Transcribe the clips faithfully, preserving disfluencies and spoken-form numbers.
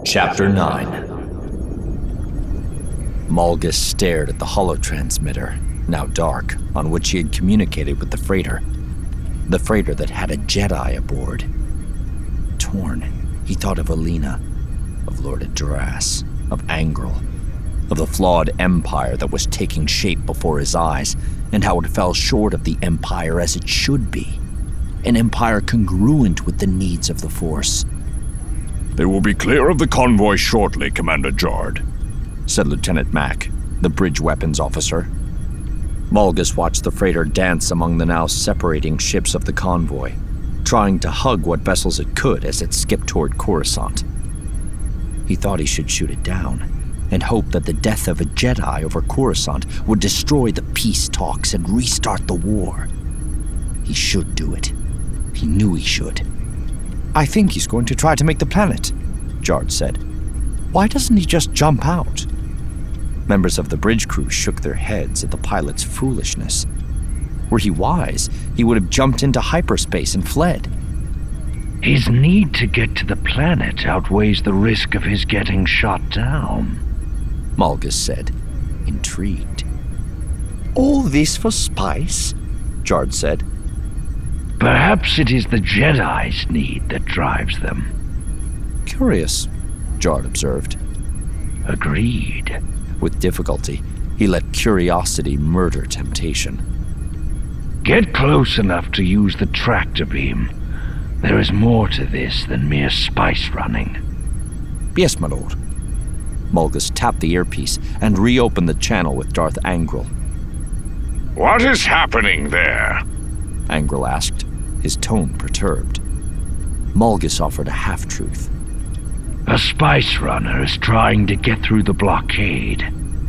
Chapter nine. Malgus stared at the holotransmitter, now dark, on which he had communicated with the freighter. The freighter that had a Jedi aboard. Torn, he thought of Alina, of Lord Adras, of Angrel, of the flawed empire that was taking shape before his eyes, and how it fell short of the empire as it should be. An empire congruent with the needs of the Force. "They will be clear of the convoy shortly, Commander Jard," said Lieutenant Mack, the bridge weapons officer. Malgus watched the freighter dance among the now separating ships of the convoy, trying to hug what vessels it could as it skipped toward Coruscant. He thought he should shoot it down, and hope that the death of a Jedi over Coruscant would destroy the peace talks and restart the war. He should do it. He knew he should. "I think he's going to try to make the planet," Jard said. "Why doesn't he just jump out?" Members of the bridge crew shook their heads at the pilot's foolishness. Were he wise, he would have jumped into hyperspace and fled. "His need to get to the planet outweighs the risk of his getting shot down," Malgus said, intrigued. "All this for spice?" Jard said. "Perhaps it is the Jedi's need that drives them." "Curious," Jard observed. "Agreed." With difficulty, he let curiosity murder temptation. "Get close enough to use the tractor beam. There is more to this than mere spice running." "Yes, my lord." Malgus tapped the earpiece and reopened the channel with Darth Angrel. "What is happening there?" Angrel asked, his tone perturbed. Malgus offered a half-truth. "A spice runner is trying to get through the blockade."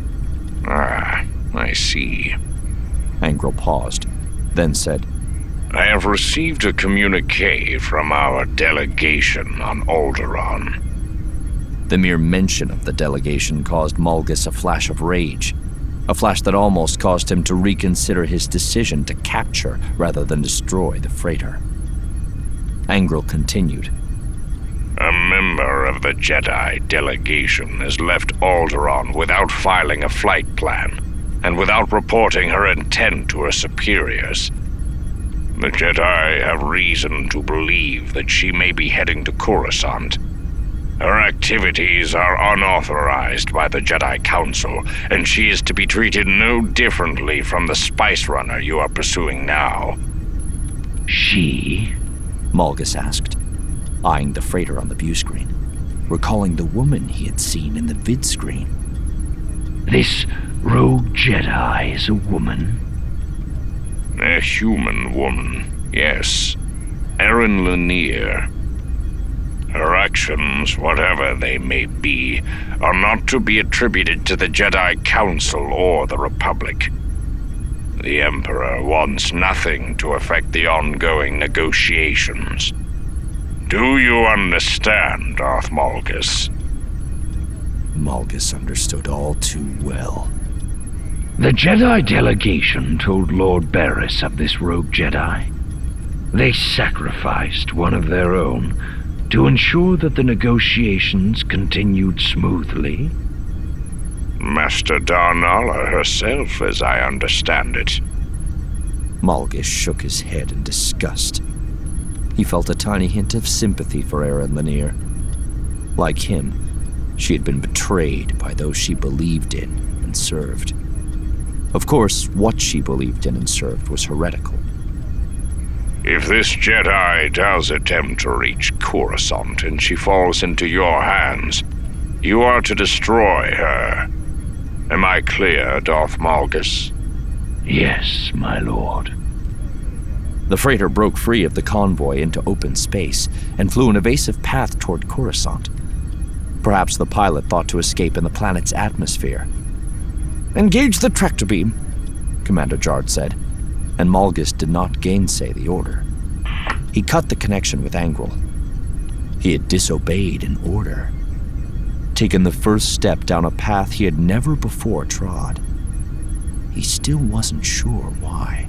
Ah, I see. Angrel paused, then said, "I have received a communique from our delegation on Alderaan." The mere mention of the delegation caused Malgus a flash of rage, a flash that almost caused him to reconsider his decision to capture rather than destroy the freighter. Angrel continued. "A member of the Jedi delegation has left Alderaan without filing a flight plan, and without reporting her intent to her superiors. The Jedi have reason to believe that she may be heading to Coruscant. Her activities are unauthorized by the Jedi Council, and she is to be treated no differently from the spice runner you are pursuing now." "She?" Malgus asked, eyeing the freighter on the view screen, recalling the woman he had seen in the vid screen. "This rogue Jedi is a woman?" "A human woman, yes. Erin Lanier. Her actions, whatever they may be, are not to be attributed to the Jedi Council or the Republic. The Emperor wants nothing to affect the ongoing negotiations. Do you understand, Darth Malgus?" Malgus understood all too well. "The Jedi delegation told Lord Barriss of this rogue Jedi. They sacrificed one of their own to ensure that the negotiations continued smoothly." Master Darnala herself, as I understand it." Malgus shook his head in disgust. He felt a tiny hint of sympathy for Erin Lanier. Like him, she had been betrayed by those she believed in and served. Of course, what she believed in and served was heretical. "If this Jedi does attempt to reach Coruscant and she falls into your hands, you are to destroy her. Am I clear, Darth Malgus?" "Yes, my lord." The freighter broke free of the convoy into open space and flew an evasive path toward Coruscant. Perhaps the pilot thought to escape in the planet's atmosphere. "Engage the tractor beam," Commander Jard said, and Malgus did not gainsay the order. He cut the connection with Angrel. He had disobeyed an order, taken the first step down a path he had never before trod. He still wasn't sure why.